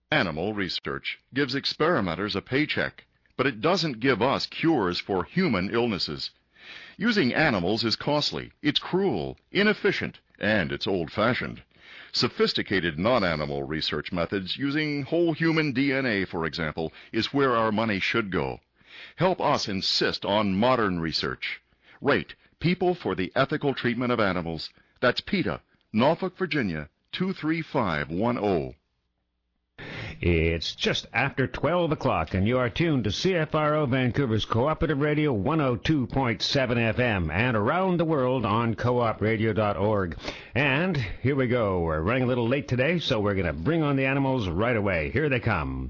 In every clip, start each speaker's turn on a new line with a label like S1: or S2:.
S1: Animal research gives experimenters a paycheck, but it doesn't give us cures for human illnesses. Using animals is costly, it's cruel, inefficient, and it's old-fashioned. Sophisticated non-animal research methods using whole human DNA, for example, is where our money should go. Help us insist on modern research. Rate People for the Ethical Treatment of Animals. That's PETA, Norfolk, Virginia, 23510.
S2: It's just after 12 o'clock, and you are tuned to CFRO Vancouver's Cooperative Radio 102.7 FM and around the world on coopradio.org. And here we go. We're running a little late today, so we're going to bring on the animals right away. Here they come.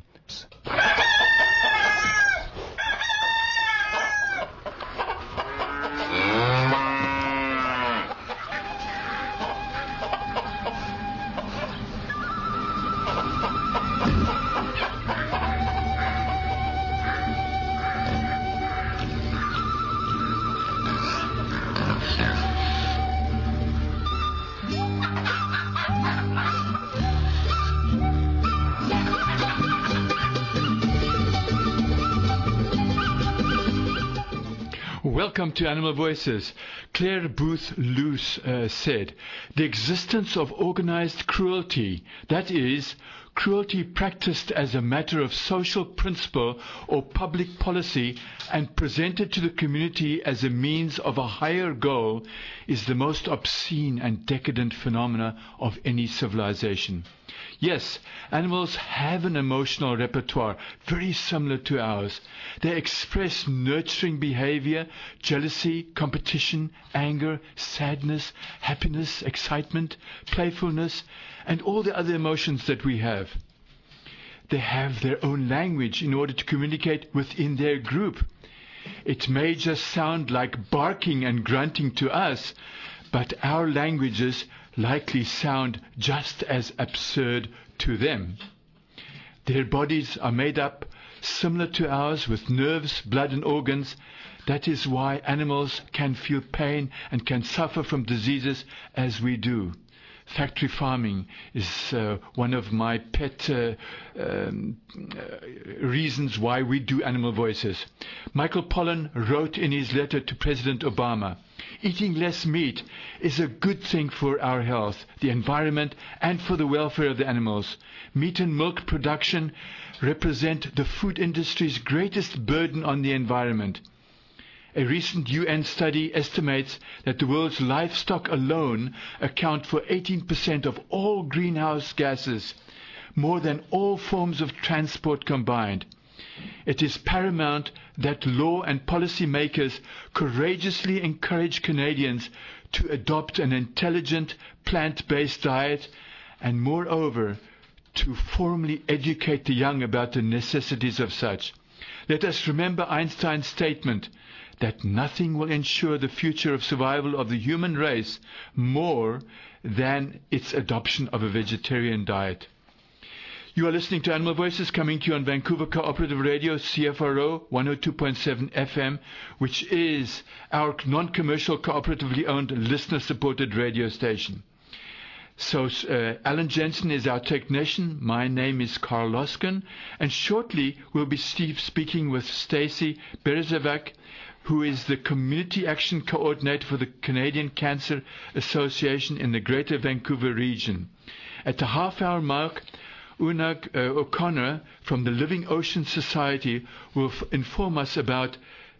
S3: Welcome to Animal Voices. Claire Booth Luce said, "The existence of organized cruelty, that is, cruelty practiced as a matter of social principle or public policy and presented to the community as a means of a higher goal, is the most obscene and decadent phenomena of any civilization." Yes, animals have an emotional repertoire very similar to ours. They express nurturing behavior, jealousy, competition, anger, sadness, happiness, excitement, playfulness, and all the other emotions that we have. They have their own language in order to communicate within their group. It may just sound like barking and grunting to us, but our languages likely sound just as absurd to them. Their bodies are made up similar to ours with nerves, blood and organs. That is why animals can feel pain and can suffer from diseases as we do. Factory farming is one of my pet reasons why we do Animal Voices. Michael Pollan wrote in his letter to President Obama, "Eating less meat is a good thing for our health, the environment, and for the welfare of the animals. Meat and milk production represent the food industry's greatest burden on the environment." A recent UN study estimates that the world's livestock alone account for 18% of all greenhouse gases, more than all forms of transport combined. It is paramount that law and policy makers courageously encourage Canadians to adopt an intelligent plant-based diet and, moreover, to formally educate the young about the necessities of such. Let us remember Einstein's statement that nothing will ensure the future of survival of the human race more than its adoption of a vegetarian diet. You are listening to Animal Voices, coming to you on Vancouver Cooperative Radio, CFRO 102.7 FM, which is our non-commercial, cooperatively owned, listener-supported radio station. So Alan Jensen is our technician. My name is Carl Loskin, and shortly we'll be speaking with Stacy Berezovac, who is the Community Action Coordinator for the Canadian Cancer Association in the Greater Vancouver region. At the half-hour mark, Unag O'Connor from the Living Ocean Society will inform us about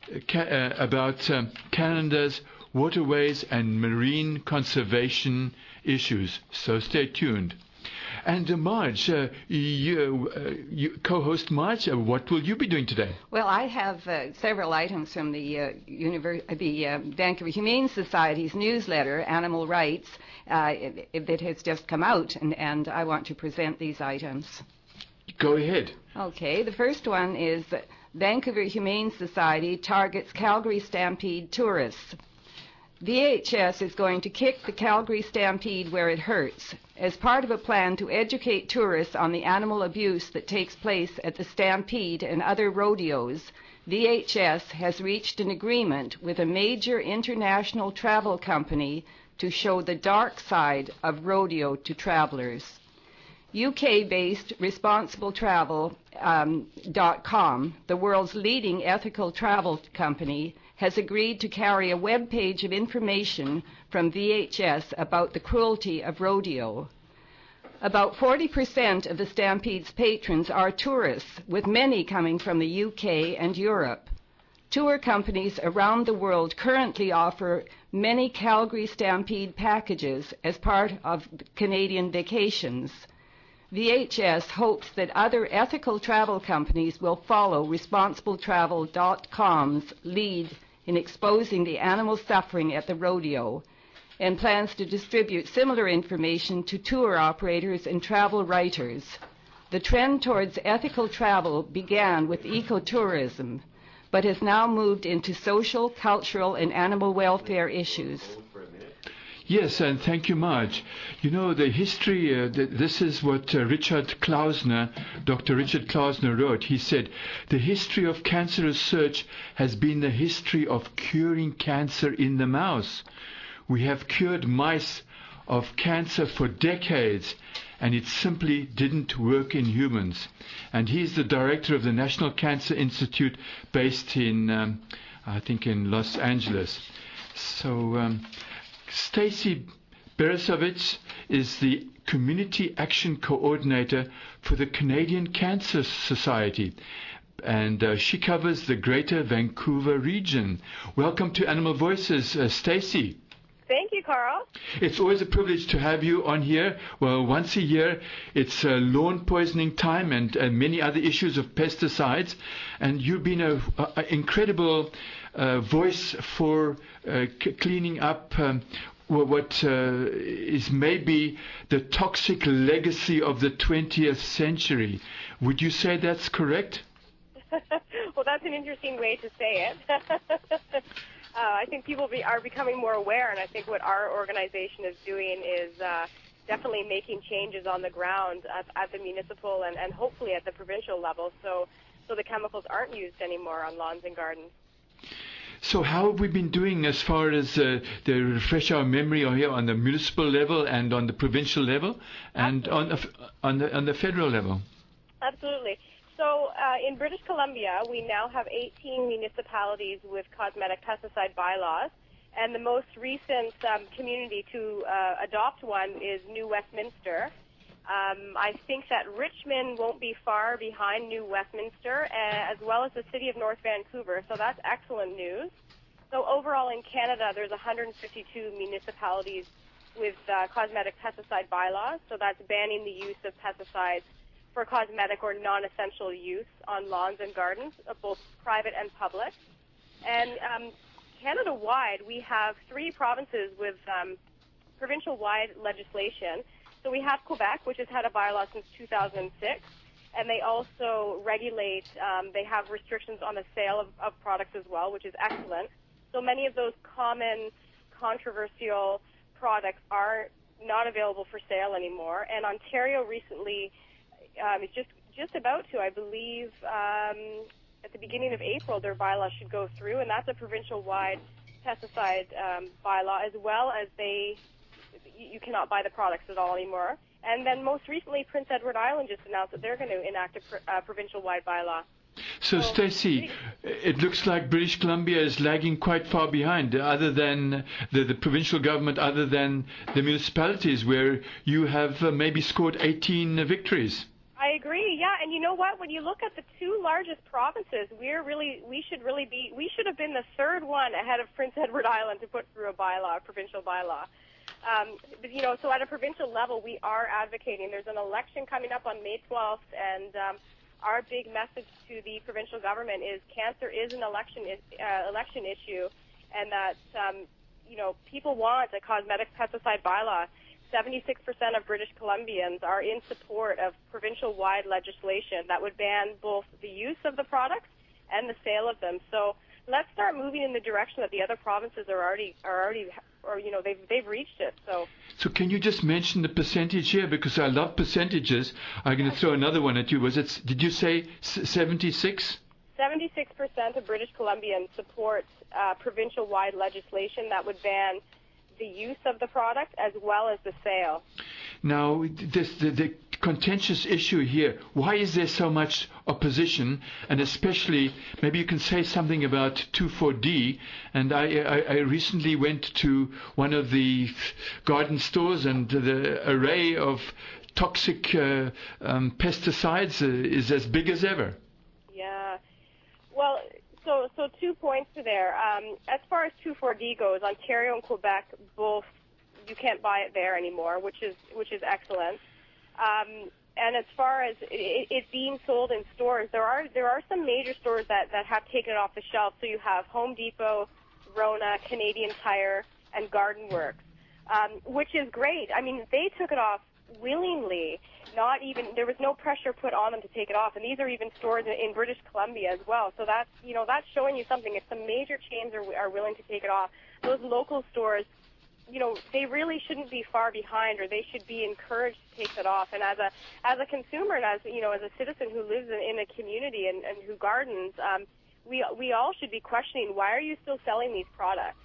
S3: Canada's waterways and marine conservation issues. So stay tuned. And Marge, you co-host Marge, what will you be doing today?
S4: Well, I have several items from the Vancouver Humane Society's newsletter, Animal Rights, that has just come out, and I want to present these items.
S3: Go ahead.
S4: Okay, the first one is Vancouver Humane Society targets Calgary Stampede tourists. VHS is going to kick the Calgary Stampede where it hurts. As part of a plan to educate tourists on the animal abuse that takes place at the Stampede and other rodeos, VHS has reached an agreement with a major international travel company to show the dark side of rodeo to travelers. UK-based ResponsibleTravel.com, the world's leading ethical travel company, has agreed to carry a web page of information from VHS about the cruelty of rodeo. About 40% of the Stampede's patrons are tourists, with many coming from the UK and Europe. Tour companies around the world currently offer many Calgary Stampede packages as part of Canadian vacations. VHS hopes that other ethical travel companies will follow ResponsibleTravel.com's lead in exposing the animal suffering at the rodeo, and plans to distribute similar information to tour operators and travel writers. The trend towards ethical travel began with ecotourism, but has now moved into social, cultural, and animal welfare issues.
S3: Yes, and thank you, Marge. You know, the history, this is what Dr. Richard Klausner wrote. He said, the history of cancer research has been the history of curing cancer in the mouse. We have cured mice of cancer for decades, and it simply didn't work in humans. And he's the director of the National Cancer Institute based in, I think, in Los Angeles. So, Stacy Beresovich is the Community Action Coordinator for the Canadian Cancer Society, and she covers the Greater Vancouver region. Welcome to Animal Voices, Stacy.
S5: Thank you, Carl.
S3: It's always a privilege to have you on here. Well, once a year, it's lawn poisoning time and many other issues of pesticides, and you've been an incredible voice for cleaning up what is maybe the toxic legacy of the 20th century. Would you say that's correct?
S5: Well, that's an interesting way to say it. I think people are becoming more aware, and I think what our organization is doing is definitely making changes on the ground at the municipal and hopefully at the provincial level, so the chemicals aren't used anymore on lawns and gardens.
S3: So how have we been doing as far as the refresh our memory here on the municipal level and on the provincial level and on the federal level? Absolutely.
S5: So in British Columbia, we now have 18 municipalities with cosmetic pesticide bylaws, and the most recent community to adopt one is New Westminster. I think that Richmond won't be far behind New Westminster, as well as the city of North Vancouver, so that's excellent news. So overall in Canada, there's 152 municipalities with cosmetic pesticide bylaws, so that's banning the use of pesticides for cosmetic or non-essential use on lawns and gardens, both private and public. And Canada-wide, we have 3 provinces with provincial-wide legislation. So we have Quebec, which has had a bylaw since 2006, and they also regulate, they have restrictions on the sale of products as well, which is excellent. So many of those common controversial products are not available for sale anymore. And Ontario recently is just about to, I believe, at the beginning of April, their bylaw should go through, and that's a provincial-wide pesticide bylaw, as well as you cannot buy the products at all anymore. And then most recently, Prince Edward Island just announced that they're going to enact a provincial-wide bylaw.
S3: So, Stacey, it looks like British Columbia is lagging quite far behind, other than the provincial government, other than the municipalities, where you have maybe scored 18 victories.
S5: I agree, yeah. And you know what? When you look at the 2 largest provinces, we should have been the 3rd one ahead of Prince Edward Island to put through a provincial bylaw. So at a provincial level, we are advocating. There's an election coming up on May 12th, and our big message to the provincial government is cancer is an election issue, and that people want a cosmetic pesticide bylaw. 76% of British Columbians are in support of provincial-wide legislation that would ban both the use of the products and the sale of them. So let's start moving in the direction that the other provinces they've reached it. So
S3: can you just mention the percentage here, because I love percentages. I'm going to throw another one at you. Did you say 76?
S5: 76% of British Columbians support provincial-wide legislation that would ban the use of the product as well as the sale.
S3: Now, the contentious issue here. Why is there so much opposition? And especially, maybe you can say something about 2,4-D. And I recently went to one of the garden stores, and the array of toxic pesticides is as big as ever.
S5: Yeah. Well, so 2 points there. As far as 2,4-D goes, Ontario and Quebec both, you can't buy it there anymore, which is excellent. And as far as it being sold in stores, there are some major stores that have taken it off the shelf. So you have Home Depot, Rona, Canadian Tire, and Garden Works, which is great. I mean, they took it off willingly. There was no pressure put on them to take it off. And these are even stores in British Columbia as well. So that's showing you something. If some major chains are willing to take it off, those local stores, they really shouldn't be far behind, or they should be encouraged to take it off. And as a consumer, and as a citizen who lives in a community and who gardens, we all should be questioning, why are you still selling these products?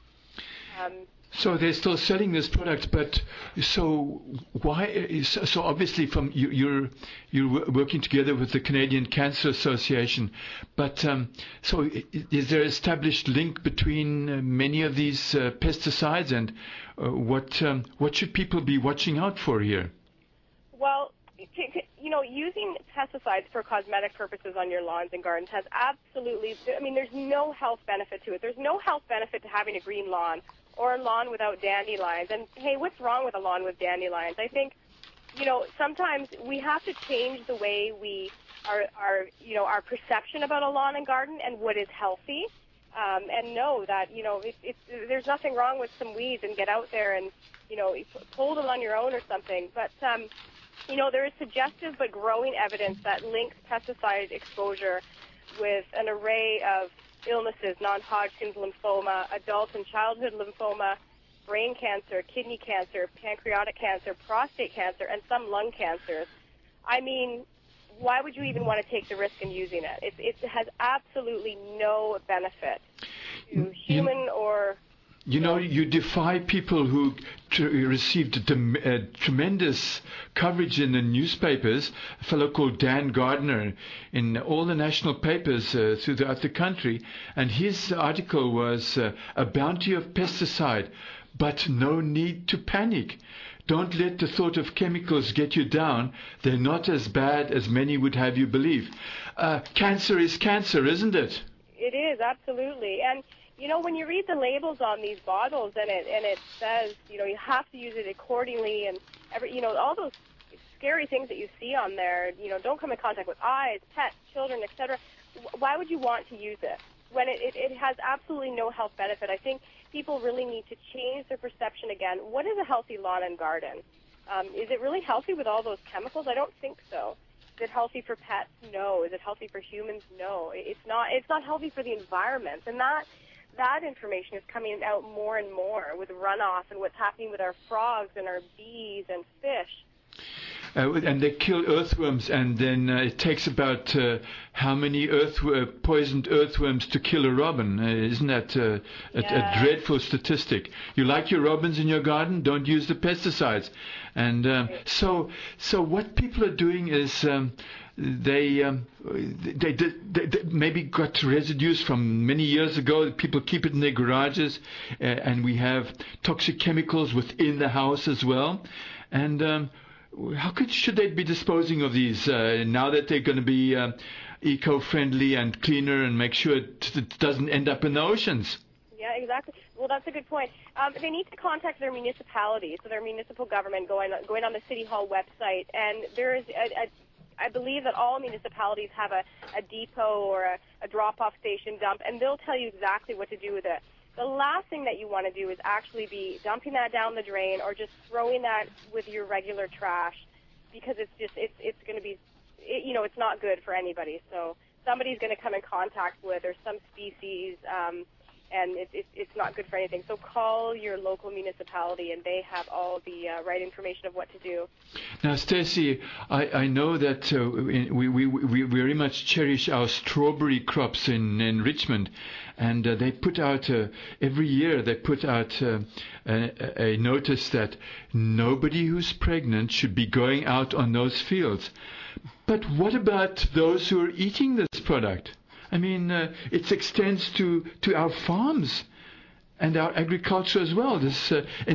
S3: So they're still selling this product, but so why? So obviously, you're working together with the Canadian Cancer Association, but so is there an established link between many of these pesticides, and what should people be watching out for here?
S5: Well, using pesticides for cosmetic purposes on your lawns and gardens has absolutely, there's no health benefit to it. There's no health benefit to having a green lawn or a lawn without dandelions. And, hey, what's wrong with a lawn with dandelions? I think, sometimes we have to change the way our perception about a lawn and garden and what is healthy, and know that, there's nothing wrong with some weeds, and get out there and, pull them on your own or something. But, there is suggestive but growing evidence that links pesticide exposure with an array of illnesses: non-Hodgkin's lymphoma, adult and childhood lymphoma, brain cancer, kidney cancer, pancreatic cancer, prostate cancer, and some lung cancers. I mean, why would you even want to take the risk in using it? It has absolutely no benefit to human or...
S3: You defy people who received tremendous coverage in the newspapers. A fellow called Dan Gardner in all the national papers throughout the country, and his article was a bounty of pesticide, but no need to panic. Don't let the thought of chemicals get you down. They're not as bad as many would have you believe. Cancer is cancer, isn't it?
S5: It is, absolutely. And when you read the labels on these bottles, and it says, you have to use it accordingly, and all those scary things that you see on there, don't come in contact with eyes, pets, children, etc. Why would you want to use it when it has absolutely no health benefit? I think people really need to change their perception again. What is a healthy lawn and garden? Is it really healthy with all those chemicals? I don't think so. Is it healthy for pets? No. Is it healthy for humans? No. It's not. It's not healthy for the environment, and that information is coming out more and more with runoff and what's happening with our frogs and our bees and fish.
S3: And they kill earthworms, and then it takes about how many poisoned earthworms to kill a robin? Isn't that a dreadful statistic? You like your robins in your garden? Don't use the pesticides. And so what people are doing is they maybe got residues from many years ago. People keep it in their garages, and we have toxic chemicals within the house as well. And should they be disposing of these now that they're going to be eco-friendly and cleaner, and make sure it doesn't end up in the oceans?
S5: Yeah, exactly. Well, that's a good point. They need to contact their municipality, so their municipal government, going on the City Hall website, and there is I believe that all municipalities have a depot or a drop-off station dump, and they'll tell you exactly what to do with it. The last thing that you want to do is actually be dumping that down the drain or just throwing that with your regular trash, because it's going to be, it's not good for anybody. So somebody's going to come in contact with, or some species, and it's not good for anything. So call your local municipality, and they have all the right information of what to do.
S3: Now, Stacey, I know that we very much cherish our strawberry crops in Richmond, and they put out every year they put out a notice that nobody who's pregnant should be going out on those fields. But what about those who are eating this product? I mean, it extends to our farms and our agriculture as well, this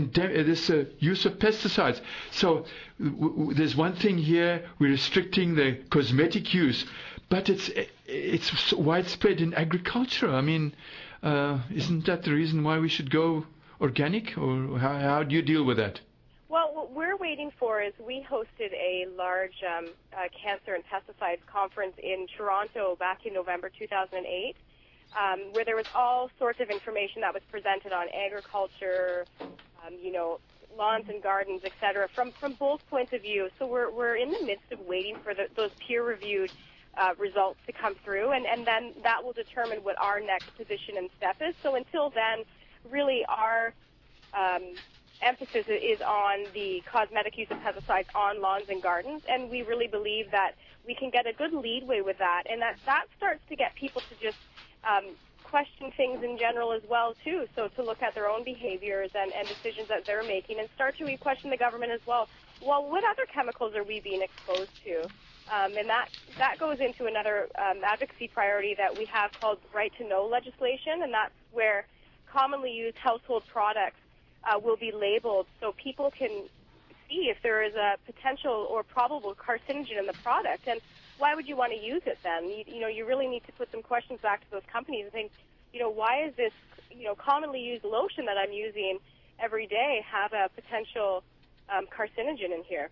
S3: use of pesticides. So there's one thing here, we're restricting the cosmetic use, but it's widespread in agriculture. I mean, isn't that the reason why we should go organic, or how do you deal with that?
S5: Well, what we're waiting for is we hosted a large cancer and pesticides conference in Toronto back in November 2008, where there was all sorts of information that was presented on agriculture, lawns and gardens, etc., from both points of view. So we're in the midst of waiting for those peer-reviewed results to come through, and then that will determine what our next position and step is. So until then, really our emphasis is on the cosmetic use of pesticides on lawns and gardens, and we really believe that we can get a good leadway with that, and that starts to get people to just question things in general as well, too, so to look at their own behaviors and decisions that they're making, and start to question the government as well. Well, what other chemicals are we being exposed to? And that goes into another advocacy priority that we have called Right to Know legislation, and that's where commonly used household products will be labeled so people can see if there is a potential or probable carcinogen in the product. And why would you want to use it then? You really need to put some questions back to those companies and think, why is this, commonly used lotion that I'm using every day have a potential carcinogen in here?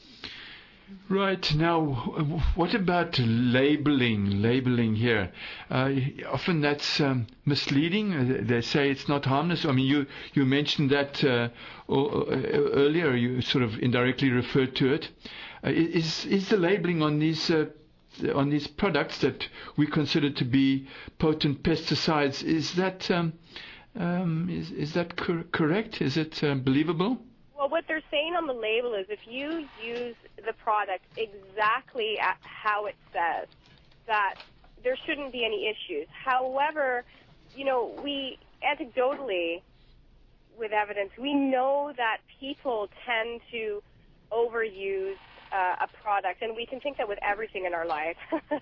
S3: Right. Now, what about labeling here? Often that's misleading. They say it's not harmless. I mean, you mentioned that earlier. You sort of indirectly referred to it. Is the labeling on these products that we consider to be potent pesticides, is that correct? Is it believable?
S5: Well, what they're saying on the label is if you use the product exactly at how it says, that there shouldn't be any issues. However, we anecdotally, with evidence, we know that people tend to overuse a product, and we can think that with everything in our life.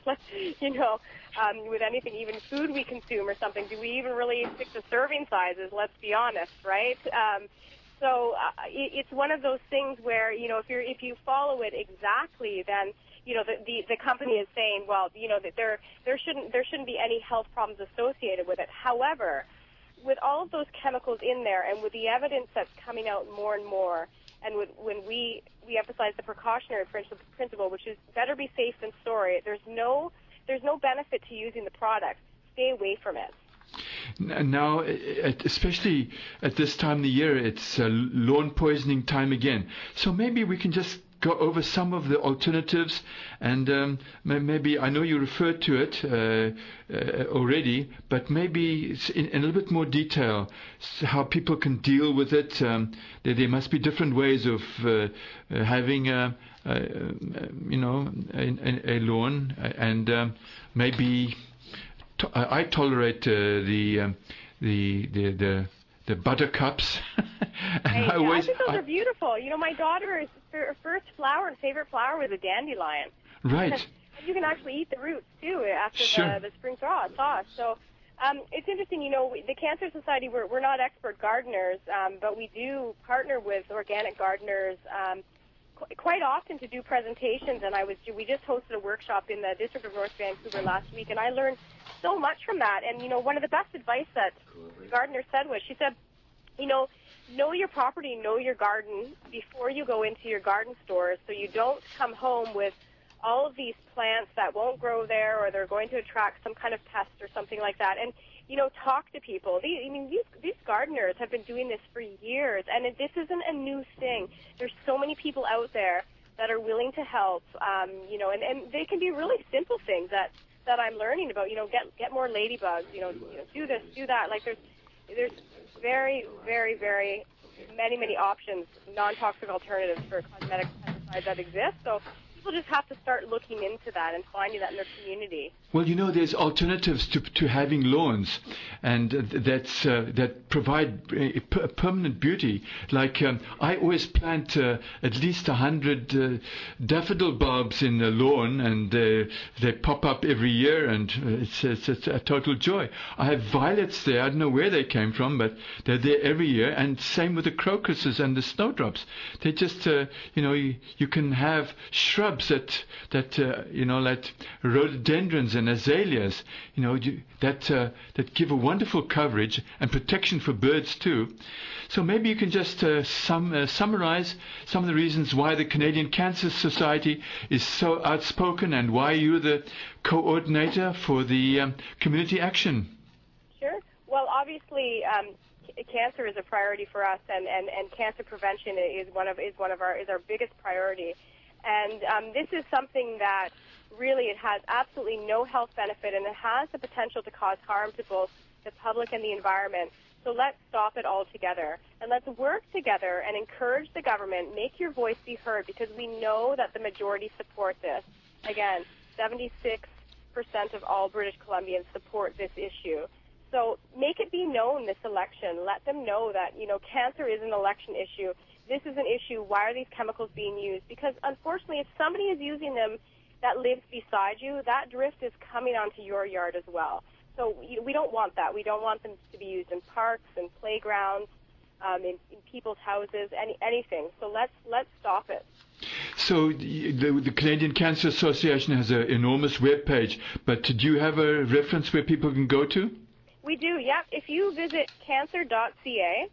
S5: With anything, even food we consume or something, do we even really stick to serving sizes? Let's be honest, right? So it's one of those things where, if you follow it exactly, then, the company is saying, well, that there shouldn't be any health problems associated with it. However, with all of those chemicals in there, and with the evidence that's coming out more and more, and when we emphasize the precautionary principle, which is better be safe than sorry, there's no benefit to using the product. Stay away from it.
S3: Now, especially at this time of the year, it's lawn poisoning time again. So maybe we can just go over some of the alternatives, and maybe, I know you referred to it already, but maybe in a little bit more detail, how people can deal with it. There must be different ways of having a lawn, and maybe I tolerate the buttercups.
S5: I think those are beautiful. My daughter's first flower and favorite flower was a dandelion.
S3: Right.
S5: You can actually eat the roots too after
S3: sure.
S5: the spring thaw. So it's interesting. The Cancer Society, we're not expert gardeners, but we do partner with organic gardeners quite often to do presentations. And we just hosted a workshop in the District of North Vancouver last week, and I learned so much from that. And one of the best advice that the gardener said was, she said, know your property, know your garden before you go into your garden stores, so you don't come home with all of these plants that won't grow there, or they're going to attract some kind of pest or something like that. And talk to people. These gardeners have been doing this for years, and this isn't a new thing. There's so many people out there that are willing to help, and they can be really simple things that I'm learning about. Get more ladybugs. Do this, do that. Like there's very, very, very many options, non-toxic alternatives for cosmetic pesticides that exist. So people just have to start looking into that and finding that in their community.
S3: Well, there's alternatives to having lawns, and that provide permanent beauty. Like I always plant at least 100 daffodil bulbs in the lawn, and they pop up every year, and it's a total joy. I have violets there. I don't know where they came from, but they're there every year. And same with the crocuses and the snowdrops. They just you can have shrubs that like rhododendrons and azaleas, that give a wonderful coverage and protection for birds too. So maybe you can just summarize some of the reasons why the Canadian Cancer Society is so outspoken and why you're the coordinator for the community action.
S5: Sure. Well, obviously, cancer is a priority for us, and cancer prevention is our biggest priority. And this is something that really it has absolutely no health benefit, and it has the potential to cause harm to both the public and the environment. So let's stop it altogether, and let's work together and encourage the government, make your voice be heard, because we know that the majority support this. Again, 76% of all British Columbians support this issue. So make it be known this election. Let them know that, cancer is an election issue. This is an issue. Why are these chemicals being used? Because unfortunately, if somebody is using them that lives beside you, that drift is coming onto your yard as well. So we don't want that. We don't want them to be used in parks and playgrounds, in people's houses, anything. So let's stop it.
S3: So the Canadian Cancer Association has an enormous web page, but do you have a reference where people can go to?
S5: We do, yep. If you visit cancer.ca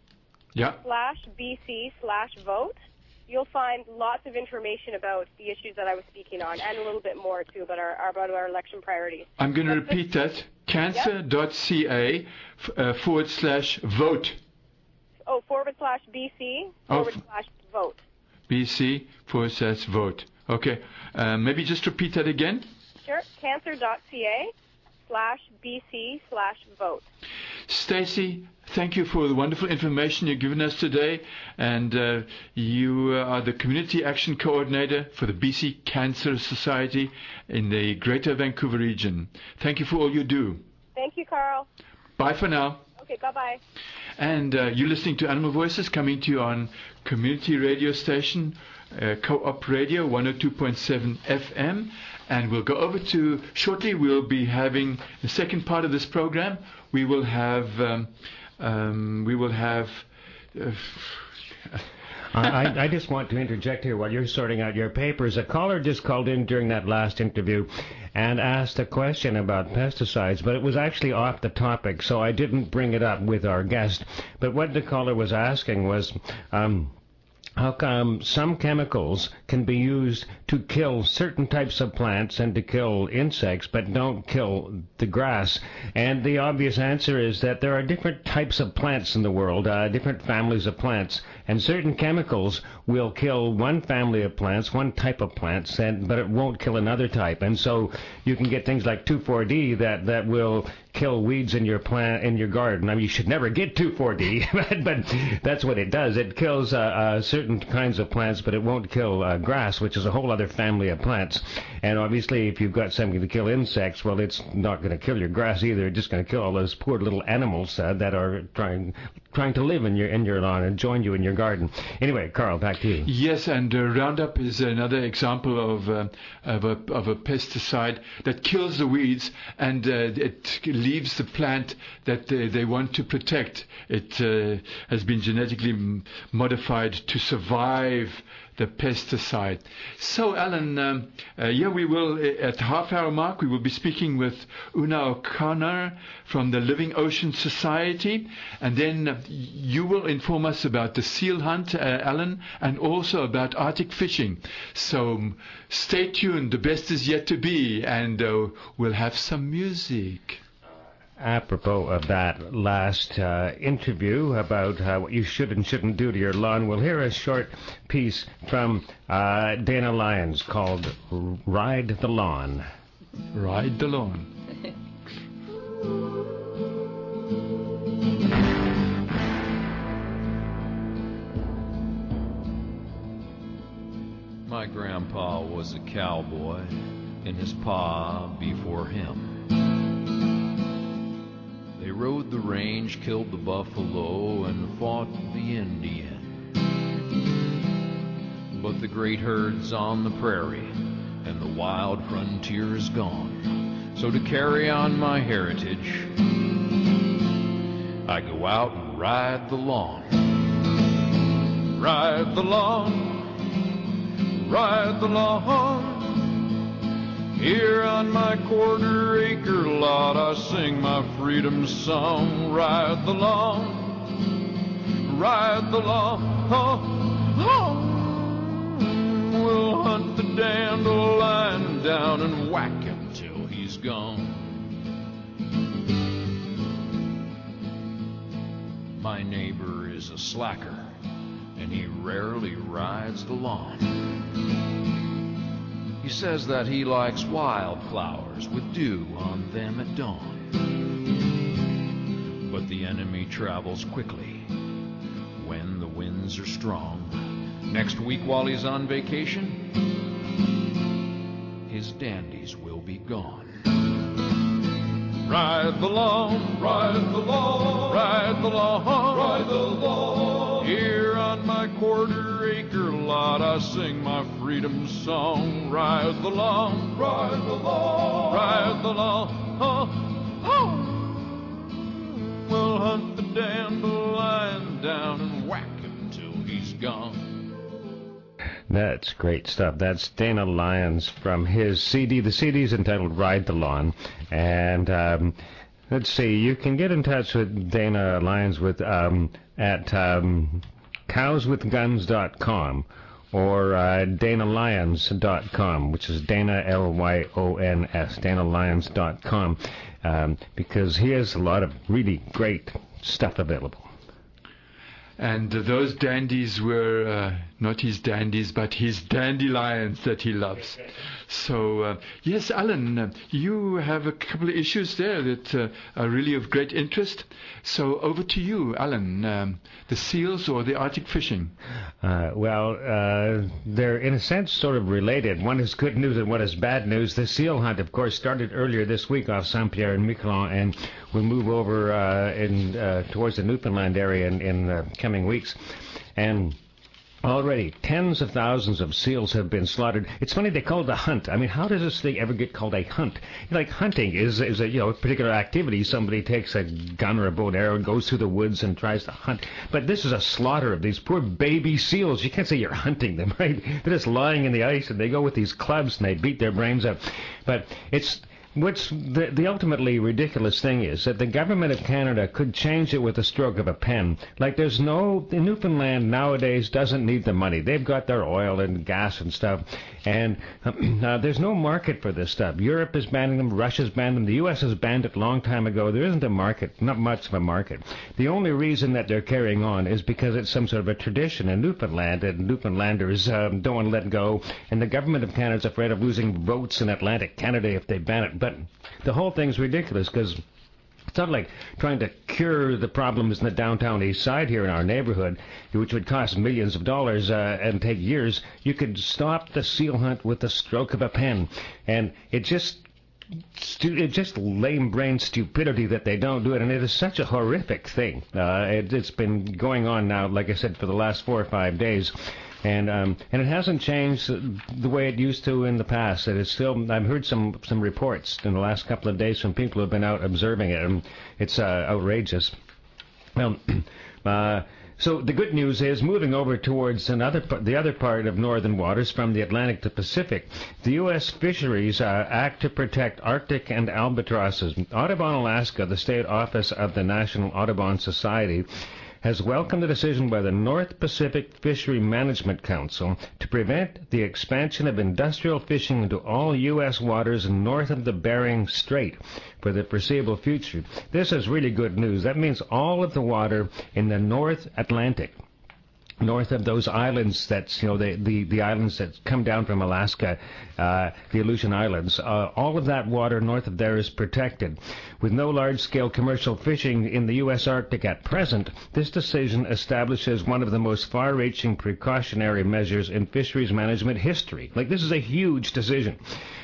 S5: /BC/vote, you'll find lots of information about the issues that I was speaking on, and a little bit more too about our election priorities.
S3: I'm going to repeat that: cancer.ca /vote.
S5: Oh, /BC /vote.
S3: BC /vote. Okay. Maybe just repeat that again.
S5: Sure. Cancer.ca /BC/vote.
S3: Stacey, thank you for the wonderful information you've given us today, and you are the Community Action Coordinator for the BC Cancer Society in the Greater Vancouver region. Thank you for all you do.
S5: Thank you, Carl.
S3: Bye for now.
S5: Okay, bye-bye.
S3: And you're listening to Animal Voices, coming to you on community radio station, Co-op Radio 102.7 FM. And we'll go over to, shortly we'll be having the second part of this program. We will have
S2: I just want to interject here while you're sorting out your papers. A caller just called in during that last interview and asked a question about pesticides, but it was actually off the topic, so I didn't bring it up with our guest. But what the caller was asking was, how come some chemicals can be used to kill certain types of plants and to kill insects, but don't kill the grass? And the obvious answer is that there are different types of plants in the world, different families of plants, and certain chemicals will kill one family of plants, one type of plants, but it won't kill another type. And so you can get things like 2,4-D that will kill weeds in your garden. I mean, you should never get 2,4-D, but that's what it does. It kills certain kinds of plants, but it won't kill grass, which is a whole other family of plants. And obviously, if you've got something to kill insects, well, it's not going to kill your grass either. It's just going to kill all those poor little animals that are trying to live in your lawn and join you in your garden. Anyway, Carl, back to you.
S3: Yes, and Roundup is another example of a pesticide that kills the weeds, and it leaves the plant that they want to protect. It has been genetically modified to survive the pesticide. So, Alan, we will, at the half-hour mark, we will be speaking with Una O'Connor from the Living Ocean Society, and then you will inform us about the seal hunt, Alan, and also about Arctic fishing. So, stay tuned. The best is yet to be, and we'll have some music.
S2: Apropos of that last interview about what you should and shouldn't do to your lawn, we'll hear a short piece from Dana Lyons called Ride the Lawn.
S3: Ride the Lawn.
S6: My grandpa was a cowboy, and his pa before him. They rode the range, killed the buffalo, and fought the Indian. But the great herd's on the prairie, and the wild frontier's gone. So to carry on my heritage, I go out and ride the lawn. Ride the lawn, ride the lawn. Here on my quarter-acre lot, I sing my freedom song. Ride the lawn, ride the lawn. Oh, oh. We'll hunt the dandelion down and whack him till he's gone. My neighbor is a slacker, and he rarely rides the lawn. He says that he likes wildflowers with dew on them at dawn. But the enemy travels quickly when the winds are strong. Next week while he's on vacation, his dandies will be gone. Ride the lawn, ride the lawn, ride the lawn, ride the lawn. Here on my quarter-acre lot, I sing my freedom song. Ride the lawn, ride the lawn, ride the lawn. Oh, oh. We'll hunt the dandelion down and whack him till he's gone.
S2: That's great stuff. That's Dana Lyons from his CD. The CD's entitled Ride the Lawn. And let's see, you can get in touch with Dana Lyons at cowswithguns.com or danalyons.com, which is Dana, Lyons, danalyons.com, because he has a lot of really great stuff available.
S3: And those dandies were not his dandies, but his dandelions that he loves. So, yes, Alan, you have a couple of issues there that are really of great interest. So, over to you, Alan. The seals or the Arctic fishing?
S2: They're in a sense sort of related. One is good news and one is bad news. The seal hunt, of course, started earlier this week off Saint-Pierre and Miquelon and will move over towards the Newfoundland area in coming weeks. And already tens of thousands of seals have been slaughtered. It's funny they call it a hunt. I mean, how does this thing ever get called a hunt? Like hunting is a particular activity. Somebody takes a gun or a bow and arrow and goes through the woods and tries to hunt. But this is a slaughter of these poor baby seals. You can't say you're hunting them, right? They're just lying in the ice and they go with these clubs and they beat their brains out. But what's the ultimately ridiculous thing is that the government of Canada could change it with a stroke of a pen. Like Newfoundland nowadays doesn't need the money. They've got their oil and gas and stuff. And there's no market for this stuff. Europe is banning them. Russia's banned them. The U.S. has banned it a long time ago. There isn't a market, not much of a market. The only reason that they're carrying on is because it's some sort of a tradition in Newfoundland, and Newfoundlanders don't want to let go. And the government of Canada is afraid of losing votes in Atlantic Canada if they ban it. But the whole thing's ridiculous because it's not like trying to cure the problems in the downtown east side here in our neighborhood, which would cost millions of dollars and take years. You could stop the seal hunt with the stroke of a pen. And it's just lame-brained stupidity that they don't do it, and it is such a horrific thing. It's been going on now, like I said, for the last 4 or 5 days. And it hasn't changed the way it used to in the past. It is still. I've heard some reports in the last couple of days from people who have been out observing it, and it's outrageous. Well, so the good news is moving over towards the other part of northern waters from the Atlantic to Pacific. The U.S. Fisheries Act to protect Arctic and albatrosses. Audubon, Alaska, the state office of the National Audubon Society, has welcomed the decision by the North Pacific Fishery Management Council to prevent the expansion of industrial fishing into all U.S. waters north of the Bering Strait for the foreseeable future. This is really good news. That means all of the water in the North Atlantic north of those islands, that's, the islands that come down from Alaska, the Aleutian Islands, all of that water north of there is protected. With no large-scale commercial fishing in the U.S. Arctic at present, this decision establishes one of the most far-reaching precautionary measures in fisheries management history. Like, this is a huge decision.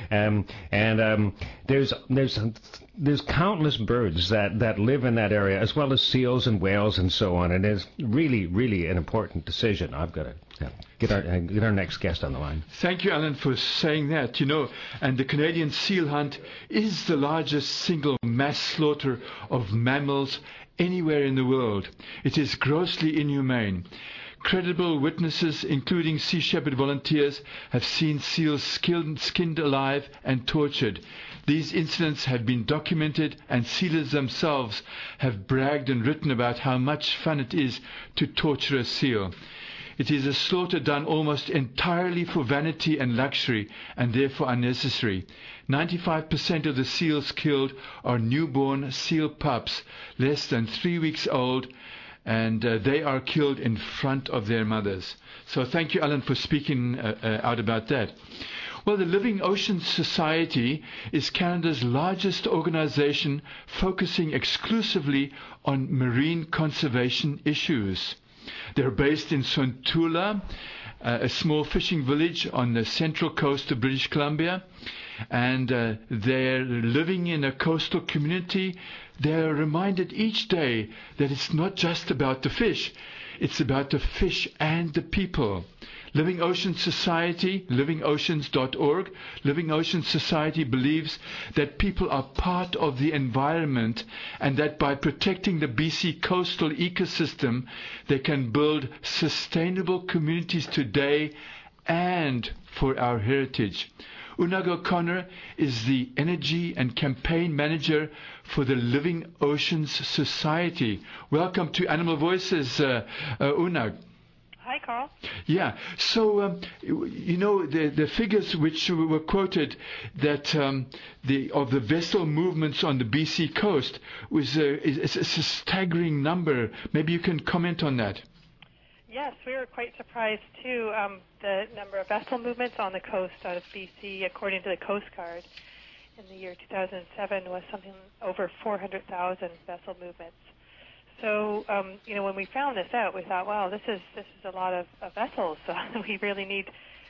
S2: There's countless birds that live in that area, as well as seals and whales and so on. And it's really, really an important decision. I've got to get our next guest on the line.
S3: Thank you, Alan, for saying that. And the Canadian seal hunt is the largest single mass slaughter of mammals anywhere in the world. It is grossly inhumane. Credible witnesses, including Sea Shepherd volunteers, have seen seals skinned alive and tortured. These incidents have been documented, and sealers themselves have bragged and written about how much fun it is to torture a seal. It is a slaughter done almost entirely for vanity and luxury, and therefore unnecessary. 95% of the seals killed are newborn seal pups, less than 3 weeks old, and they are killed in front of their mothers. So thank you, Alan, for speaking out about that. Well, the Living Oceans Society is Canada's largest organization focusing exclusively on marine conservation issues. They're based in Sontula, a small fishing village on the central coast of British Columbia, and they're living in a coastal community. They're reminded each day that it's not just about the fish, it's about the fish and the people. Living Oceans Society, livingoceans.org. Living Oceans Society believes that people are part of the environment, and that by protecting the BC coastal ecosystem, they can build sustainable communities today and for our heritage. Unag O'Connor is the Energy and Campaign Manager for the Living Oceans Society. Welcome to Animal Voices, Unag.
S7: Hi, Carl.
S3: Yeah, so, the figures which were quoted that of the vessel movements on the BC coast is a staggering number. Maybe you can comment on that.
S7: Yes, we were quite surprised, too. The number of vessel movements on the coast out of BC, according to the Coast Guard, in the year 2007 was something over 400,000 vessel movements. So, when we found this out, we thought, wow, this is a lot of vessels. So we really need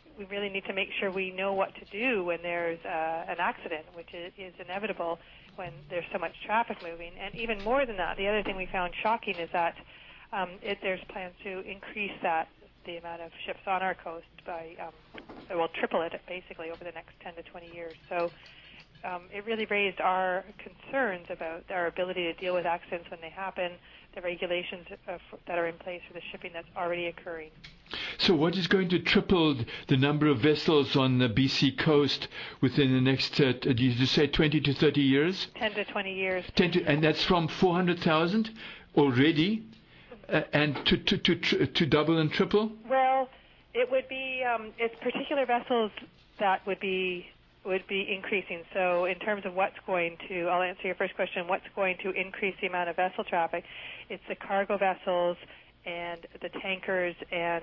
S7: to make sure we know what to do when there's an accident, which is inevitable when there's so much traffic moving. And even more than that, the other thing we found shocking is that there's plans to increase the amount of ships on our coast by, triple it basically over the next 10 to 20 years. So it really raised our concerns about our ability to deal with accidents when they happen, the regulations that are in place for the shipping that's already occurring.
S3: So what is going to triple the number of vessels on the BC coast within the next, did you say 20 to 30 years?
S7: 10 to 20 years.
S3: And that's from 400,000 already, and to double and triple?
S7: Well, it would be, it's particular vessels that would be increasing. So in terms of I'll answer your first question, what's going to increase the amount of vessel traffic, it's the cargo vessels and the tankers and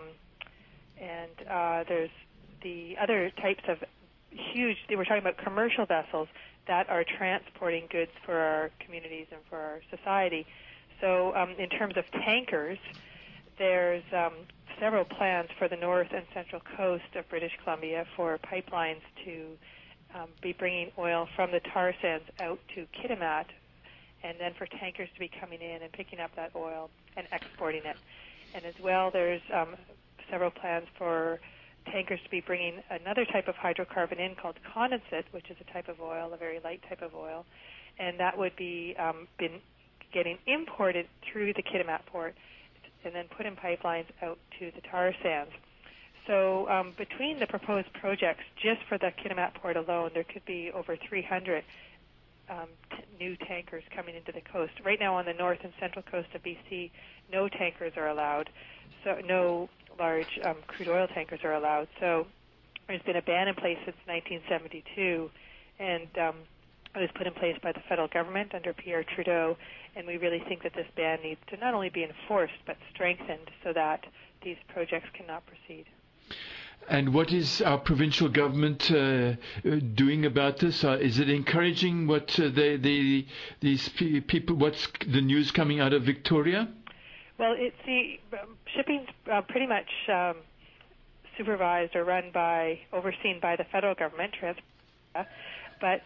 S7: there's the other types of we're talking about commercial vessels that are transporting goods for our communities and for our society. So in terms of tankers, there's several plans for the north and central coast of British Columbia for pipelines to be bringing oil from the tar sands out to Kitimat, and then for tankers to be coming in and picking up that oil and exporting it. And as well, there's several plans for tankers to be bringing another type of hydrocarbon in called condensate, which is a type of oil, a very light type of oil, and that would be been getting imported through the Kitimat port and then put in pipelines out to the tar sands. So between the proposed projects, just for the Kitimat port alone, there could be over 300 new tankers coming into the coast. Right now on the north and central coast of BC, no tankers are allowed, so no large crude oil tankers are allowed. So there's been a ban in place since 1972, and it was put in place by the federal government under Pierre Trudeau, and we really think that this ban needs to not only be enforced but strengthened so that these projects cannot proceed.
S3: And what is our provincial government doing about this? Is it encouraging what these people? What's the news coming out of Victoria?
S7: Well, it's the shipping's pretty much supervised or overseen by the federal government, but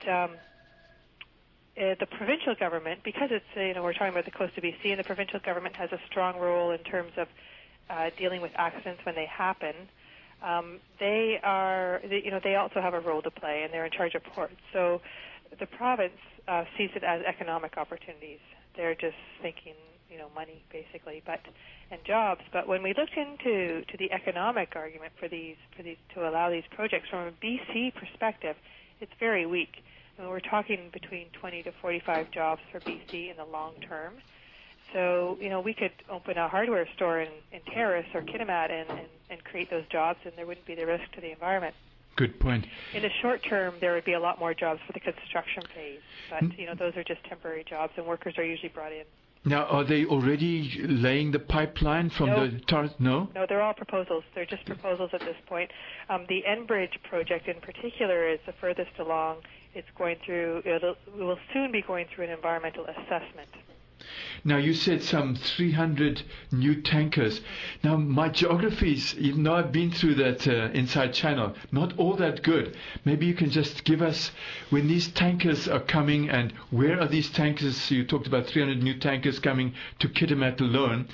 S7: the provincial government, because it's we're talking about the coast of BC, and the provincial government has a strong role in terms of dealing with accidents when they happen. They also have a role to play, and they're in charge of ports. So the province sees it as economic opportunities. They're just thinking, money basically, and jobs. But when we looked into the economic argument for these to allow these projects from a BC perspective, it's very weak. I mean, we're talking between 20 to 45 jobs for BC in the long term. So, we could open a hardware store in Terrace or Kitimat and create those jobs, and there wouldn't be the risk to the environment.
S3: Good point.
S7: In the short term, there would be a lot more jobs for the construction phase, but, those are just temporary jobs, and workers are usually brought in.
S3: Now, are they already laying the pipeline from No?
S7: No, they're all proposals. They're just proposals at this point. The Enbridge project in particular is the furthest along. It's going through, we will soon be going through an environmental assessment.
S3: Now, you said some 300 new tankers. Now, my geography's, even though I've been through that inside channel, not all that good. Maybe you can just give us, when these tankers are coming, and where are these tankers? You talked about 300 new tankers coming to Kitimat alone.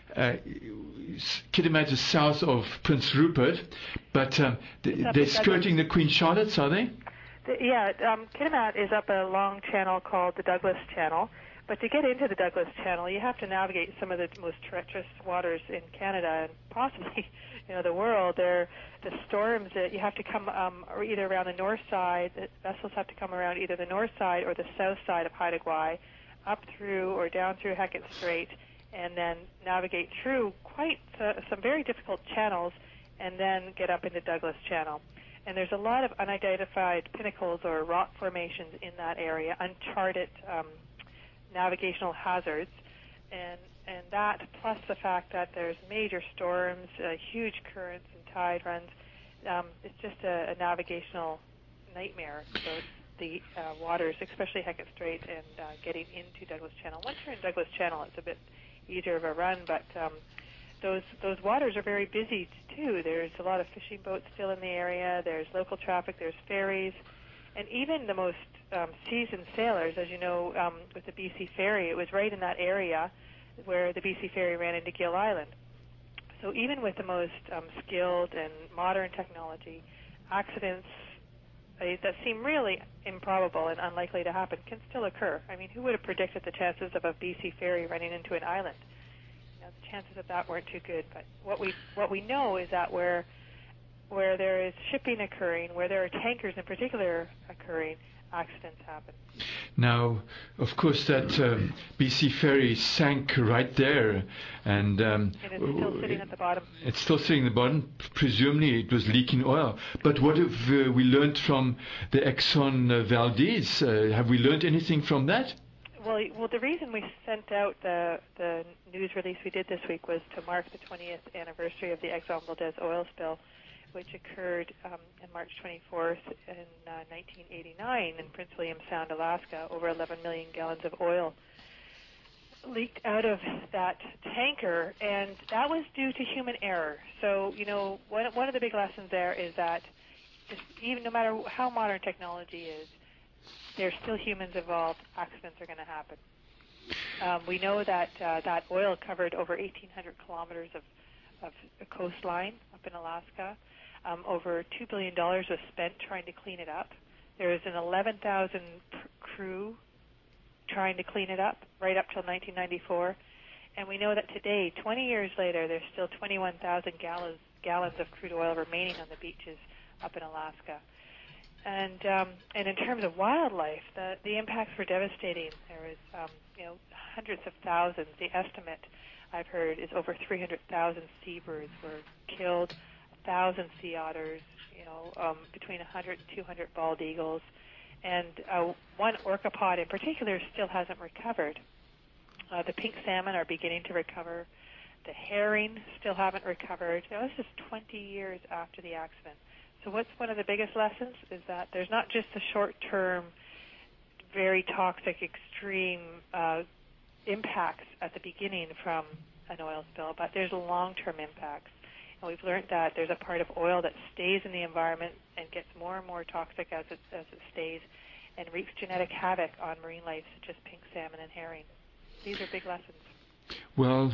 S3: Kitimat is south of Prince Rupert, but they're skirting the Queen Charlotte's, are they?
S7: Kitimat is up a long channel called the Douglas Channel. But to get into the Douglas Channel, you have to navigate some of the most treacherous waters in Canada and possibly, the world. The storms that you have to come either around the north side. The vessels have to come around either the north side or the south side of Haida Gwaii, up through or down through Hecate Strait, and then navigate through quite some very difficult channels, and then get up into Douglas Channel. And there's a lot of unidentified pinnacles or rock formations in that area, uncharted navigational hazards, and that plus the fact that there's major storms, huge currents and tide runs, it's just a navigational nightmare. So the waters, especially Hecate Strait, and getting into Douglas Channel. Once you're in Douglas Channel, it's a bit easier of a run, but those waters are very busy too. There's a lot of fishing boats still in the area. There's local traffic. There's ferries. And even the most seasoned sailors, as you know, with the BC Ferry, it was right in that area where the BC Ferry ran into Gill Island. So even with the most skilled and modern technology, accidents that seem really improbable and unlikely to happen can still occur. I mean, who would have predicted the chances of a BC Ferry running into an island? The chances of that weren't too good. But what we know is that where there is shipping occurring, where there are tankers in particular occurring, accidents happen.
S3: Now, of course, that BC Ferry sank right there, and
S7: it's still sitting at the bottom.
S3: It's still sitting at the bottom. Presumably, it was leaking oil. But what have we learned from the Exxon Valdez? Have we learned anything from that?
S7: Well, the reason we sent out the news release we did this week was to mark the 20th anniversary of the Exxon Valdez oil spill, which occurred on March 24th in 1989 in Prince William Sound, Alaska. Over 11 million gallons of oil leaked out of that tanker, and that was due to human error. So, one of the big lessons there is that even no matter how modern technology is, there's still humans involved. Accidents are going to happen. We know that that oil covered over 1,800 kilometers of coastline up in Alaska. Over $2 billion was spent trying to clean it up. There was an 11,000 crew trying to clean it up right up till 1994. And we know that today, 20 years later, there's still 21,000 gallons of crude oil remaining on the beaches up in Alaska. And in terms of wildlife, the impacts were devastating. There was hundreds of thousands. The estimate I've heard is over 300,000 seabirds were killed, 1,000 sea otters, between 100 and 200 bald eagles, and one orcapod in particular still hasn't recovered. The pink salmon are beginning to recover. The herring still haven't recovered. This is 20 years after the accident. So what's one of the biggest lessons is that there's not just the short-term, very toxic, extreme impacts at the beginning from an oil spill, but there's long-term impacts. And we've learned that there's a part of oil that stays in the environment and gets more and more toxic as it stays, and wreaks genetic havoc on marine life, such as pink salmon and herring. These are big lessons.
S3: Well,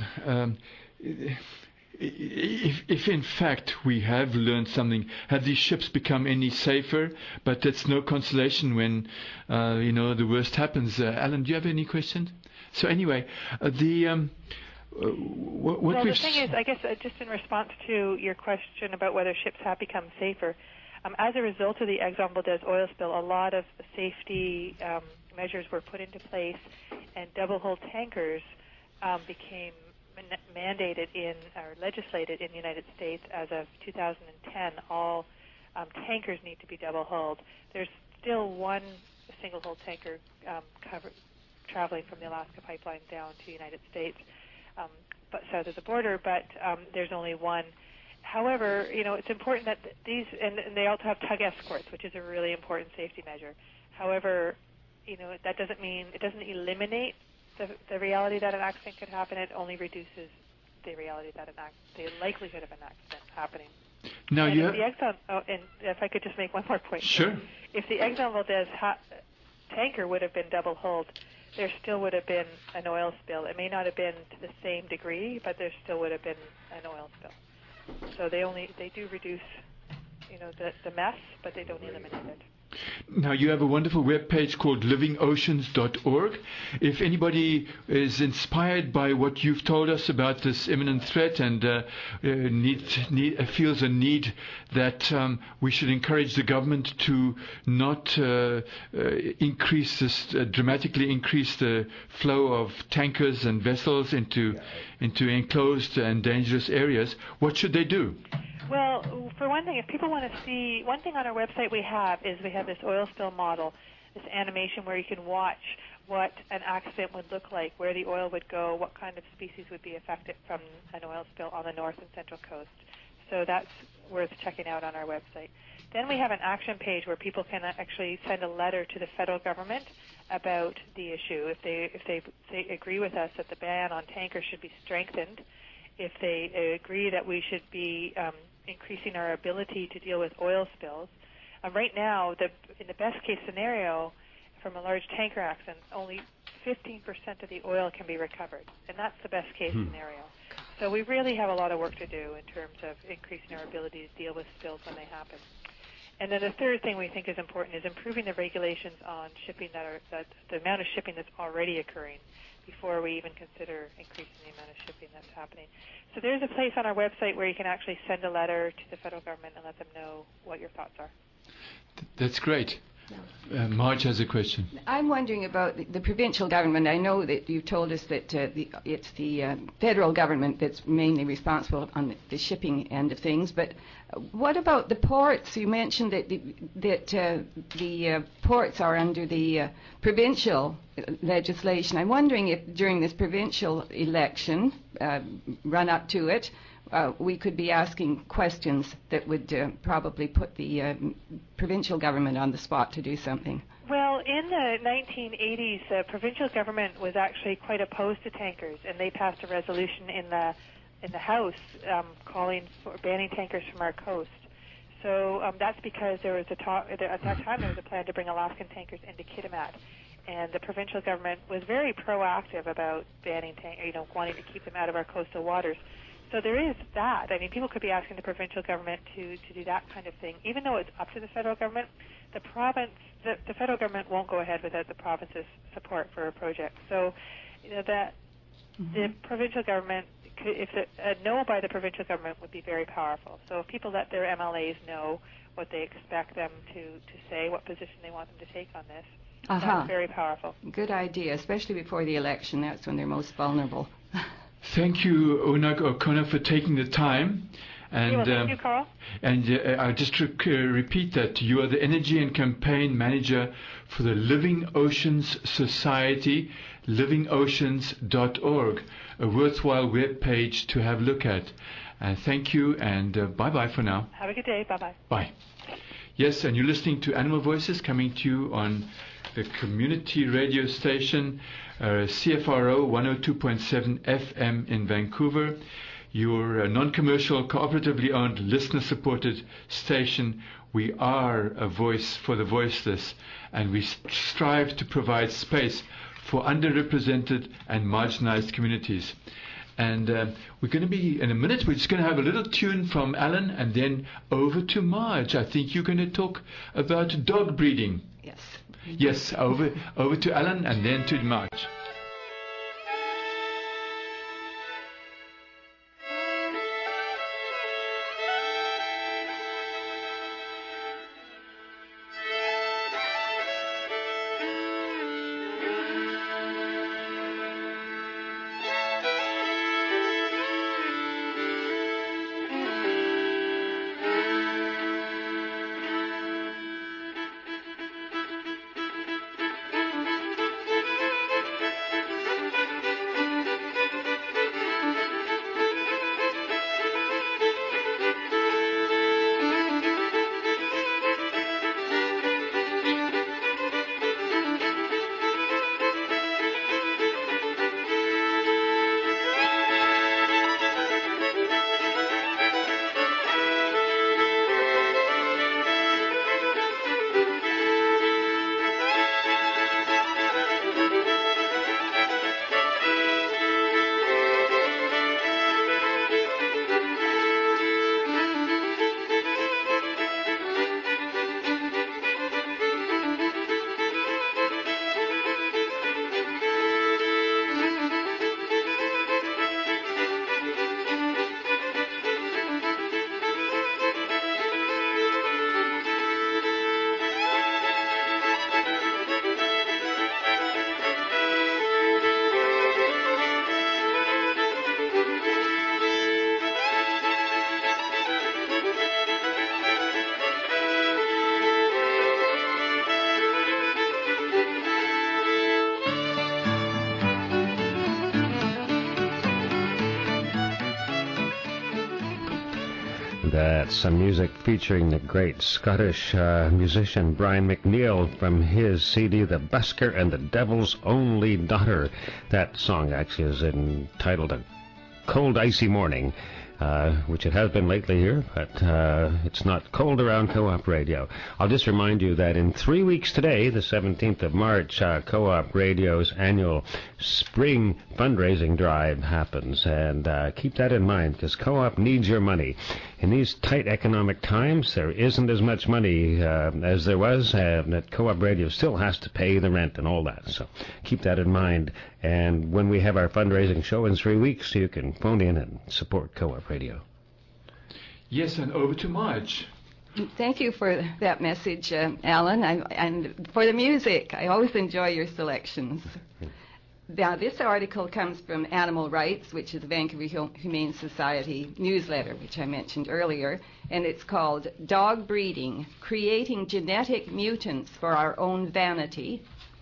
S3: if in fact we have learned something, have these ships become any safer? But that's no consolation when the worst happens. Alan, do you have any questions? So anyway, the
S7: thing is, I guess, just in response to your question about whether ships have become safer, as a result of the Exxon Valdez oil spill, a lot of safety measures were put into place, and double-hull tankers became mandated or legislated in the United States as of 2010. All tankers need to be double-hulled. There's still one single-hull tanker traveling from the Alaska pipeline down to the United States, but south of the border, but there's only one. However, it's important that these, and they also have tug escorts, which is a really important safety measure. However, that doesn't mean, it doesn't eliminate the reality that an accident could happen. It only reduces the reality that the likelihood of an accident happening.
S3: Now,
S7: and if I could just make one more point.
S3: Sure.
S7: If the Exxon Valdez tanker would have been double-hulled, there still would have been an oil spill. It may not have been to the same degree, but there still would have been an oil spill. So they do reduce, the mess, but they don't eliminate it.
S3: Now, you have a wonderful webpage called livingoceans.org. If anybody is inspired by what you've told us about this imminent threat and feels a need that we should encourage the government to not dramatically increase the flow of tankers and vessels into enclosed and dangerous areas, what should they do?
S7: Well, for one thing, if people want to see, one thing on our website we have this oil spill model, this animation where you can watch what an accident would look like, where the oil would go, what kind of species would be affected from an oil spill on the north and central coast. So that's worth checking out on our website. Then we have an action page where people can actually send a letter to the federal government about the issue. If they agree with us that the ban on tankers should be strengthened, if they agree that we should be increasing our ability to deal with oil spills. Right now, in the best case scenario, from a large tanker accident, only 15% of the oil can be recovered, and that's the best case scenario. So we really have a lot of work to do in terms of increasing our ability to deal with spills when they happen. And then the third thing we think is important is improving the regulations on shipping the amount of shipping that's already occurring before we even consider increasing the amount of shipping that's happening. So there's a place on our website where you can actually send a letter to the federal government and let them know what your thoughts are.
S3: That's great. Marge has a question.
S4: I'm wondering about the provincial government. I know that you've told us that it's the federal government that's mainly responsible on the shipping end of things, but what about the ports? You mentioned that the ports are under the provincial legislation. I'm wondering if during this provincial election, run up to it, we could be asking questions that would probably put the provincial government on the spot to do something.
S7: Well, in the 1980s, the provincial government was actually quite opposed to tankers, and they passed a resolution in the House calling for banning tankers from our coast. So that's because there was at that time there was a plan to bring Alaskan tankers into Kitimat, and the provincial government was very proactive about banning wanting to keep them out of our coastal waters. So there is that. I mean, people could be asking the provincial government to do that kind of thing. Even though it's up to the federal government, the federal government won't go ahead without the province's support for a project. So, that the provincial government, a no by the provincial government would be very powerful. So if people let their MLAs know what they expect them to say, what position they want them to take on this, that's very powerful.
S4: Good idea, especially before the election. That's when they're most vulnerable.
S3: Thank you, Onak O'Connor, for taking the time. And
S7: thank you, Carl.
S3: And I just repeat that you are the Energy and Campaign Manager for the Living Oceans Society, livingoceans.org, a worthwhile web page to have a look at. Thank you, and bye-bye for now.
S7: Have a good day. Bye-bye.
S3: Bye. Yes, and you're listening to Animal Voices coming to you on the community radio station, CFRO 102.7 FM in Vancouver. Your non-commercial, cooperatively owned, listener-supported station. We are a voice for the voiceless, and we strive to provide space for underrepresented and marginalized communities. And we're going to be, in a minute, we're just going to have a little tune from Alan, and then over to Marge. I think you're going to talk about dog breeding.
S4: Yes.
S3: Yes, over to Alan, and then to Marge.
S2: That's some music featuring the great Scottish musician Brian McNeil from his CD, The Busker and the Devil's Only Daughter. That song actually is entitled A Cold Icy Morning, which it has been lately here, but it's not cold around Co-op Radio. I'll just remind you that in 3 weeks today, the 17th of March, Co-op Radio's annual spring fundraising drive happens, and keep that in mind, because Co-op needs your money. In these tight economic times, there isn't as much money as there was, that Co-op Radio still has to pay the rent and all that, so keep that in mind. And when we have our fundraising show in 3 weeks, you can phone in and support Co-op Radio.
S3: Yes, and over to Marge.
S4: Thank you for that message, Alan, and for the music. I always enjoy your selections. Now, this article comes from Animal Rights, which is the Vancouver Humane Society newsletter, which I mentioned earlier, and it's called Dog Breeding, Creating Genetic Mutants for Our Own Vanity.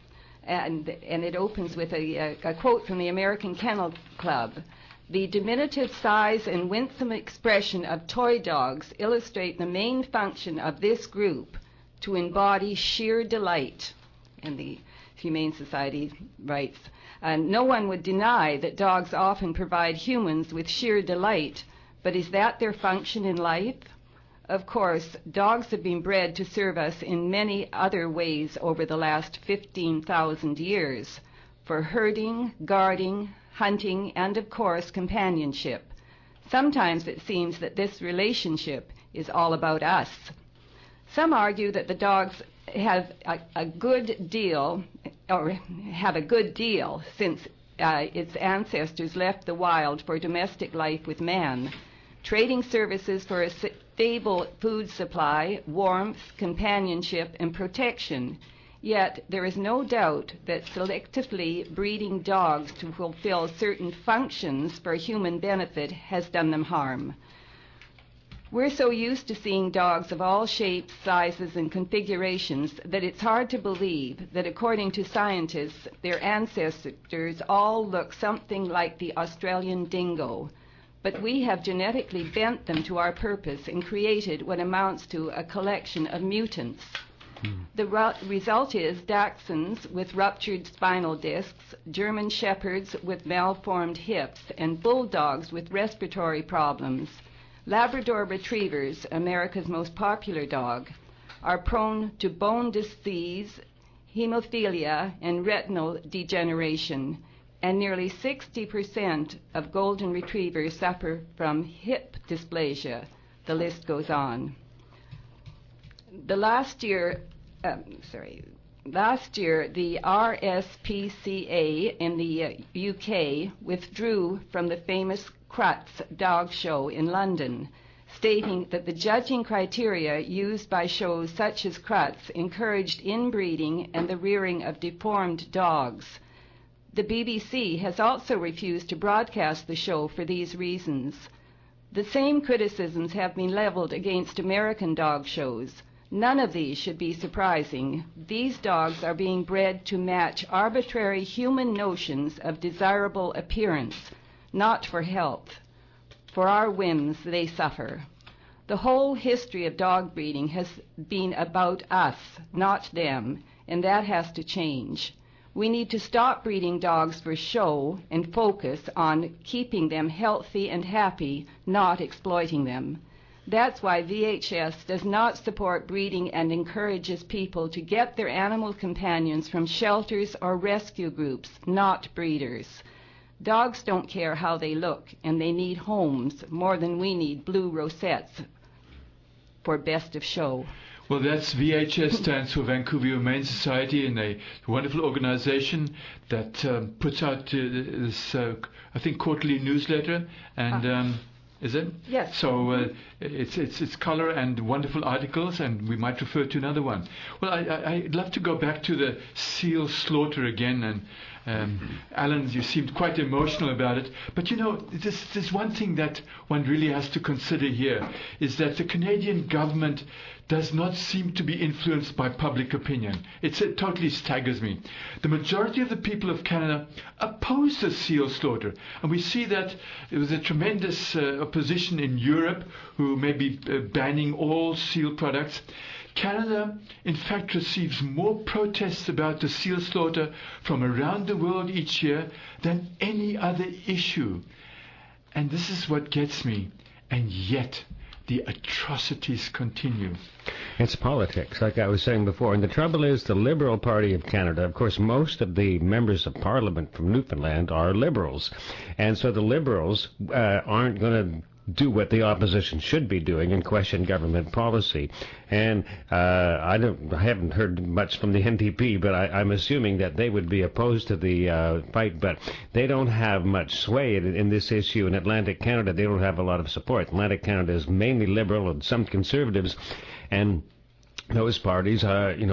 S4: And it opens with a quote from the American Kennel Club. The diminutive size and winsome expression of toy dogs illustrate the main function of this group, to embody sheer delight. And the Humane Society writes, no one would deny that dogs often provide humans with sheer delight, but is that their function in life? Of course, dogs have been bred to serve us in many other ways over the last 15,000 years, for herding, guarding, hunting, and of course, companionship. Sometimes it seems that this relationship is all about us. Some argue that the dogs have a good deal since its ancestors left the wild for domestic life with man, trading services for a stable food supply, warmth, companionship, and protection. Yet there is no doubt that selectively breeding dogs to fulfill certain functions for human benefit has done them harm. We're so used to seeing dogs of all shapes, sizes, and configurations that it's hard to believe that, according to scientists, their ancestors all look something like the Australian dingo. But we have genetically bent them to our purpose and created what amounts to a collection of mutants. The result is Dachshunds with ruptured spinal discs, German Shepherds with malformed hips, and Bulldogs with respiratory problems. Labrador Retrievers, America's most popular dog, are prone to bone disease, hemophilia, and retinal degeneration, and nearly 60% of Golden Retrievers suffer from hip dysplasia. The list goes on. Last year, the RSPCA in the UK withdrew from the famous Crutts dog show in London, stating that the judging criteria used by shows such as Crutts encouraged inbreeding and the rearing of deformed dogs. The BBC has also refused to broadcast the show for these reasons. The same criticisms have been leveled against American dog shows. None of these should be surprising. These dogs are being bred to match arbitrary human notions of desirable appearance, not for health. For our whims, they suffer. The whole history of dog breeding has been about us, not them, and that has to change. We need to stop breeding dogs for show and focus on keeping them healthy and happy, not exploiting them. That's why VHS does not support breeding and encourages people to get their animal companions from shelters or rescue groups, not breeders. Dogs don't care how they look, and they need homes more than we need blue rosettes for best of show.
S3: Well, that's VHS, stands for Vancouver Humane Society, and a wonderful organization that puts out this, I think, quarterly newsletter. And is it?
S4: Yes.
S3: So it's color and wonderful articles, and we might refer to another one. Well, I'd love to go back to the seal slaughter again, and Alan, you seemed quite emotional about it. But you know, there's one thing that one really has to consider here, is that the Canadian government does not seem to be influenced by public opinion. It totally staggers me. The majority of the people of Canada oppose the seal slaughter, and we see that there was a tremendous opposition in Europe, who may be banning all seal products. Canada, in fact, receives more protests about the seal slaughter from around the world each year than any other issue. And this is what gets me. And yet, the atrocities continue.
S2: It's politics, like I was saying before. And the trouble is, the Liberal Party of Canada, of course, most of the members of Parliament from Newfoundland are Liberals. And so the Liberals aren't going to do what the opposition should be doing and question government policy. And I haven't heard much from the NDP, but I'm assuming that they would be opposed to the fight. But they don't have much sway in this issue. In Atlantic Canada, they don't have a lot of support. Atlantic Canada is mainly Liberal and some Conservatives, and those parties,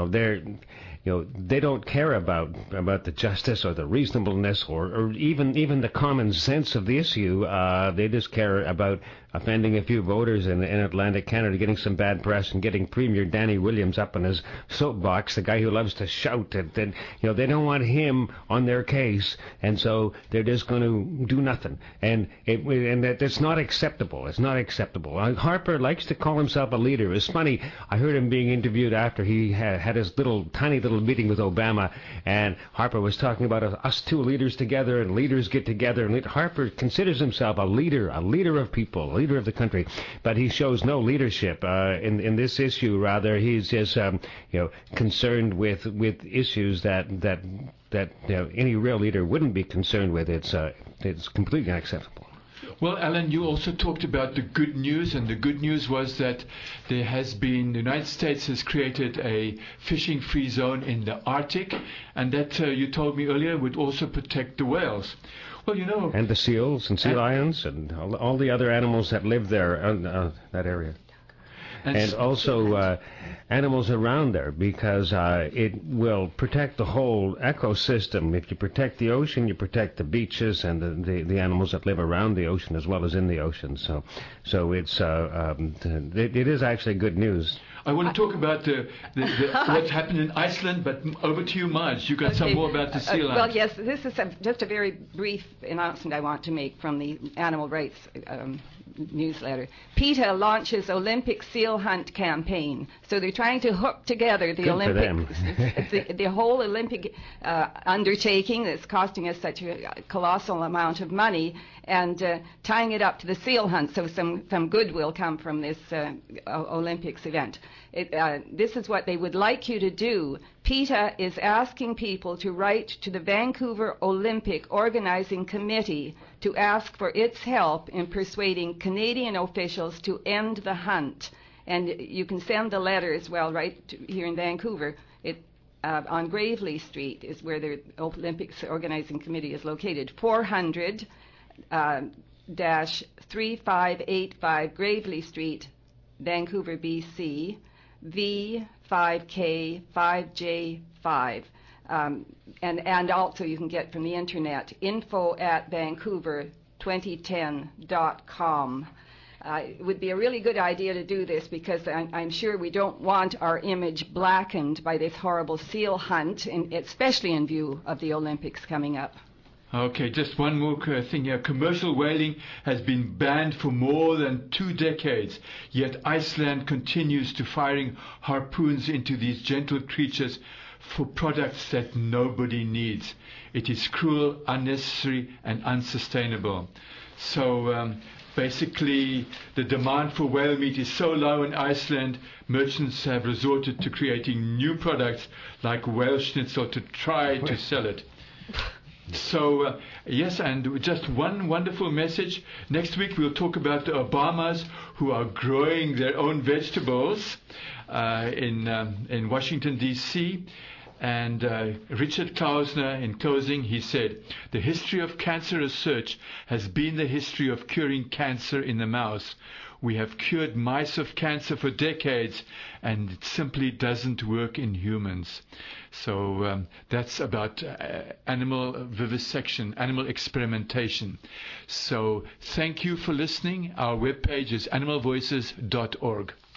S2: they don't care about the justice or the reasonableness or even the common sense of the issue. They just care about offending a few voters in Atlantic Canada, getting some bad press, and getting Premier Danny Williams up on his soapbox, the guy who loves to shout. They don't want him on their case, and so they're just going to do nothing. And it's not acceptable. It's not acceptable. Harper likes to call himself a leader. It's funny. I heard him being interviewed after he had his tiny little meeting with Obama, and Harper was talking about us two leaders together, and leaders get together. And Harper considers himself a leader of people, leader of the country, but he shows no leadership in this issue. Rather, he's just concerned with issues that any real leader wouldn't be concerned with. It's completely unacceptable.
S3: Well, Alan, you also talked about the good news, and the good news was that the United States has created a fishing-free zone in the Arctic, and that you told me earlier would also protect the whales. Well,
S2: and the seals and sea lions and all the other animals that live there in that area. and also animals around there, because it will protect the whole ecosystem. If you protect the ocean, you protect the beaches and the animals that live around the ocean as well as in the ocean. So it's it is actually good news.
S3: I want to talk about what's happened in Iceland, but over to you, Marge. You got some more about the seal hunt.
S4: Well, yes, this is just a very brief announcement I want to make from the Animal Rights newsletter. PETA launches Olympic seal hunt campaign. So they're trying to hook together the Olympics, the whole Olympic undertaking that's costing us such a colossal amount of money, and tying it up to the seal hunt, so some good will come from this Olympics event. This is what they would like you to do. PETA is asking people to write to the Vancouver Olympic Organizing Committee to ask for its help in persuading Canadian officials to end the hunt. And you can send the letter as well right here in Vancouver. On Gravely Street is where the Olympics Organizing Committee is located. 400-3585 Gravely Street, Vancouver, BC, V5K5J5. And also you can get from the internet info@vancouver2010.com. It would be a really good idea to do this, because I'm sure we don't want our image blackened by this horrible seal hunt, especially in view of the Olympics coming up.
S3: Okay, just one more thing here. Commercial whaling has been banned for more than 2 decades, yet Iceland continues to firing harpoons into these gentle creatures for products that nobody needs. It is cruel, unnecessary, and unsustainable. So basically, the demand for whale meat is so low in Iceland, merchants have resorted to creating new products like whale schnitzel to try to sell it. So, yes, and just one wonderful message. Next week we'll talk about the Obamas who are growing their own vegetables in Washington, D.C., and Richard Klausner, in closing, he said, "The history of cancer research has been the history of curing cancer in the mouse. We have cured mice of cancer for decades, and it simply doesn't work in humans." So that's about animal vivisection, animal experimentation. So thank you for listening. Our webpage is animalvoices.org.